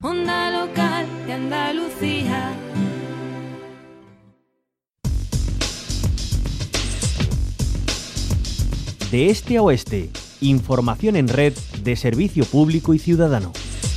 Onda local de Andalucía. De este a oeste, información en red de servicio público y ciudadano.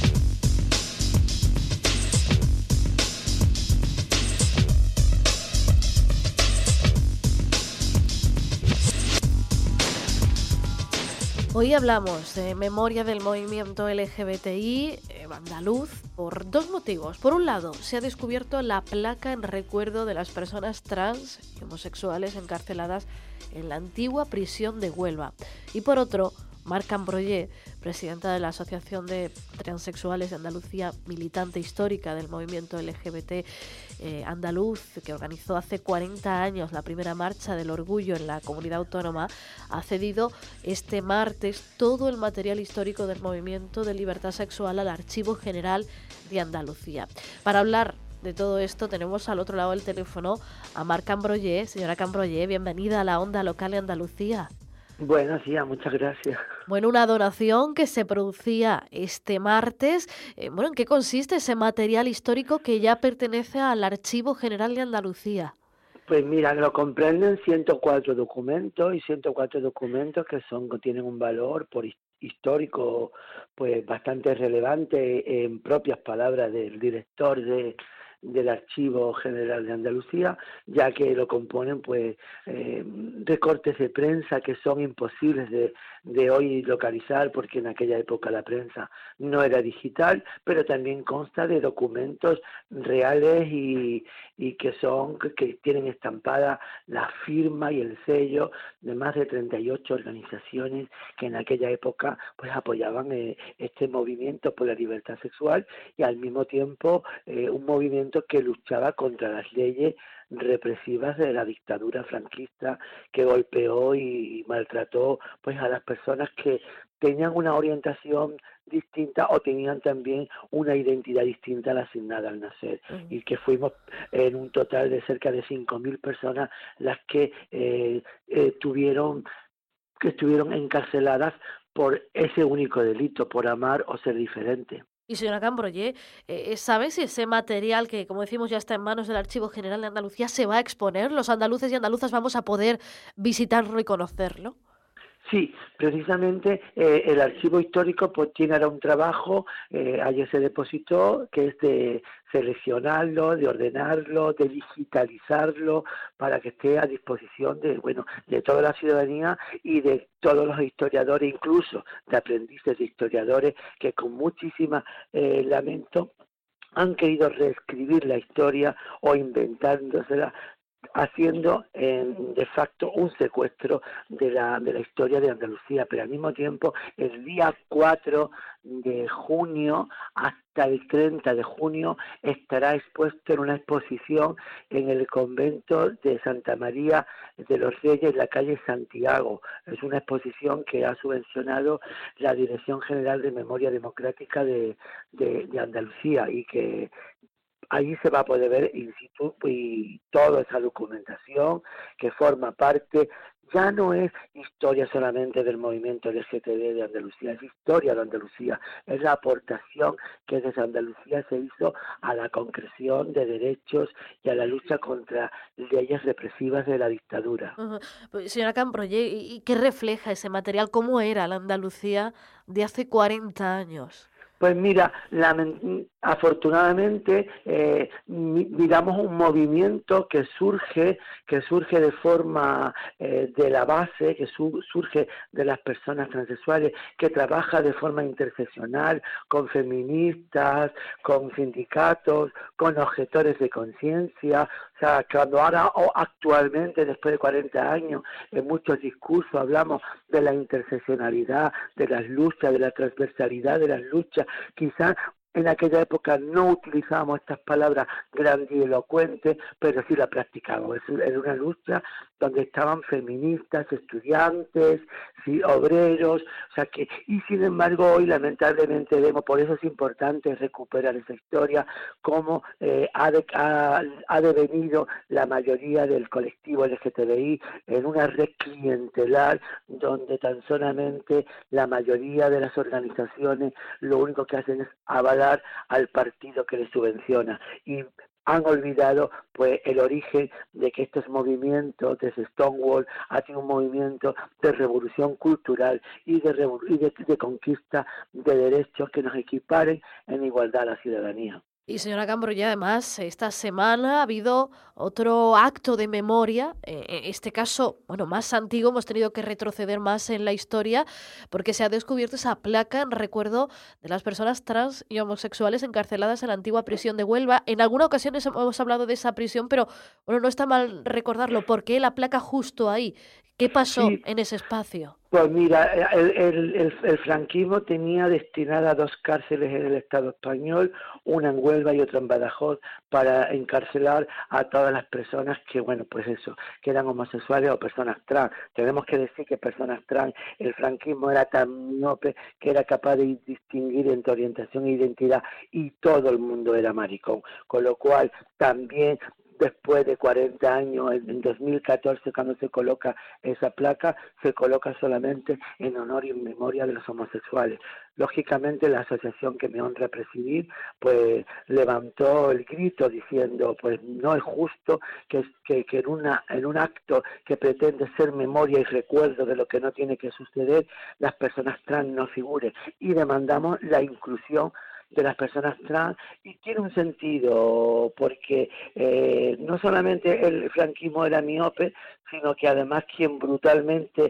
Hoy hablamos de memoria del movimiento LGBTI andaluz por dos motivos. Por un lado, se ha descubierto la placa en recuerdo de las personas trans y homosexuales encarceladas en la antigua prisión de Huelva. Y por otro, Marc Ambroyer, presidenta de la Asociación de Transexuales de Andalucía, militante histórica del movimiento LGBT andaluz, que organizó hace 40 años la primera marcha del orgullo en la comunidad autónoma, ha cedido este martes todo el material histórico del movimiento de libertad sexual al Archivo General de Andalucía. Para hablar de todo esto tenemos al otro lado del teléfono a Marc Ambroyer. Señora Ambroyer, bienvenida a la Onda Local de Andalucía. Buenos días, muchas gracias. Bueno, una donación que se producía este martes. ¿En qué consiste ese material histórico que ya pertenece al Archivo General de Andalucía? Pues mira, lo comprenden 104 documentos y 104 documentos que tienen un valor histórico pues bastante relevante, en propias palabras del director del Archivo General de Andalucía, ya que lo componen pues recortes de prensa que son imposibles de hoy localizar, porque en aquella época la prensa no era digital, pero también consta de documentos reales y que tienen estampada la firma y el sello de más de 38 organizaciones que en aquella época pues apoyaban este movimiento por la libertad sexual, y al mismo tiempo un movimiento que luchaba contra las leyes represivas de la dictadura franquista, que golpeó y maltrató pues a las personas que tenían una orientación distinta o tenían también una identidad distinta a la asignada al nacer, y que fuimos en un total de cerca de 5.000 personas las que estuvieron encarceladas por ese único delito, por amar o ser diferente. Y señora Ambroyer, ¿sabe si ese material que, como decimos, ya está en manos del Archivo General de Andalucía se va a exponer? ¿Los andaluces y andaluzas vamos a poder visitarlo y conocerlo? Sí, precisamente el archivo histórico pues tiene ahora un trabajo, ayer se depositó, que es de seleccionarlo, de ordenarlo, de digitalizarlo, para que esté a disposición de toda la ciudadanía y de todos los historiadores, incluso de aprendices de historiadores que con muchísima lamento han querido reescribir la historia o inventándosela, haciendo de facto un secuestro de la historia de Andalucía. Pero al mismo tiempo, el día 4 de junio hasta el 30 de junio estará expuesto en una exposición en el convento de Santa María de los Reyes, en la calle Santiago. Es una exposición que ha subvencionado la Dirección General de Memoria Democrática de Andalucía, y que allí se va a poder ver in situ y toda esa documentación que forma parte. Ya no es historia solamente del movimiento LGTB de Andalucía, es historia de Andalucía, es la aportación que desde Andalucía se hizo a la concreción de derechos y a la lucha contra leyes represivas de la dictadura. Pues, señora Ambroyer, ¿y qué refleja ese material? ¿Cómo era la Andalucía de hace 40 años? Pues mira, afortunadamente, digamos, un movimiento que surge de forma de la base, que surge de las personas transexuales, que trabaja de forma interseccional con feministas, con sindicatos, con objetores de conciencia. O sea, cuando ahora o actualmente, después de 40 años, en muchos discursos hablamos de la interseccionalidad, de las luchas, de la transversalidad de las luchas, quizás en aquella época no utilizábamos estas palabras grandilocuentes, pero sí la practicábamos. Era una lucha donde estaban feministas, estudiantes, sí, obreros, y sin embargo hoy lamentablemente vemos, por eso es importante recuperar esa historia, cómo ha devenido la mayoría del colectivo LGTBI en una red clientelar donde tan solamente la mayoría de las organizaciones lo único que hacen es avalar dar al partido que les subvenciona. Y han olvidado pues el origen de que estos movimientos desde Stonewall ha sido un movimiento de revolución cultural y de conquista de derechos que nos equiparen en igualdad a la ciudadanía. Y señora Cambrolle, además, esta semana ha habido otro acto de memoria, en este caso, bueno, más antiguo, hemos tenido que retroceder más en la historia, porque se ha descubierto esa placa en recuerdo de las personas trans y homosexuales encarceladas en la antigua prisión de Huelva. En alguna ocasión hemos hablado de esa prisión, pero bueno, no está mal recordarlo. ¿Por qué la placa justo ahí? ¿Qué pasó en ese espacio? Pues mira, el franquismo tenía destinadas 2 cárceles en el Estado español, una en Huelva y otra en Badajoz, para encarcelar a todas las personas que, bueno, pues eso, que eran homosexuales o personas trans. Tenemos que decir que personas trans, el franquismo era tan miope que era capaz de distinguir entre orientación e identidad, y todo el mundo era maricón, con lo cual también después de 40 años, en 2014, cuando se coloca esa placa, se coloca solamente en honor y en memoria de los homosexuales. Lógicamente, la asociación que me honra presidir, pues levantó el grito diciendo, pues no es justo que en un acto que pretende ser memoria y recuerdo de lo que no tiene que suceder, las personas trans no figuren, y demandamos la inclusión de las personas trans, y tiene un sentido porque no solamente el franquismo era miope, sino que además quien brutalmente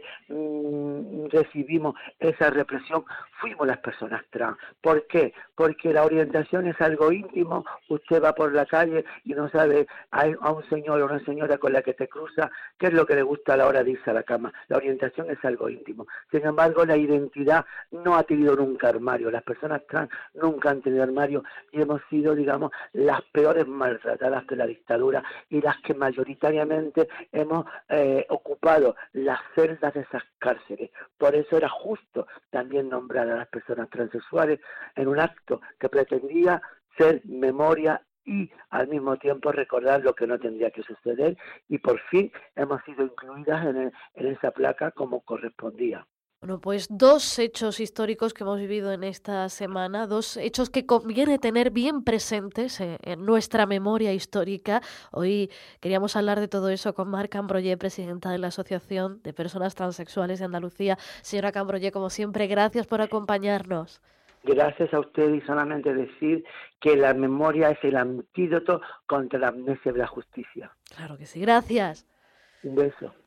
recibimos esa represión fuimos las personas trans. ¿Por qué? Porque la orientación es algo íntimo. Usted va por la calle y no sabe a un señor o una señora con la que te cruza qué es lo que le gusta a la hora de irse a la cama. La orientación es algo íntimo. Sin embargo, la identidad no ha tenido nunca armario. Las personas trans nunca han tenido armario, y hemos sido, digamos, las peores maltratadas de la dictadura, y las que mayoritariamente hemos ocupado las celdas de esas cárceles. Por eso era justo también nombrar a las personas transexuales en un acto que pretendía ser memoria y al mismo tiempo recordar lo que no tendría que suceder, y por fin hemos sido incluidas en esa placa como correspondía. Bueno, pues 2 hechos históricos que hemos vivido en esta semana, 2 hechos que conviene tener bien presentes en nuestra memoria histórica. Hoy queríamos hablar de todo eso con Mar Cambrolle, presidenta de la Asociación de Personas Transexuales de Andalucía. Señora Cambrolle, como siempre, gracias por acompañarnos. Gracias a usted, y solamente decir que la memoria es el antídoto contra la amnesia de la justicia. Claro que sí, gracias. Un beso.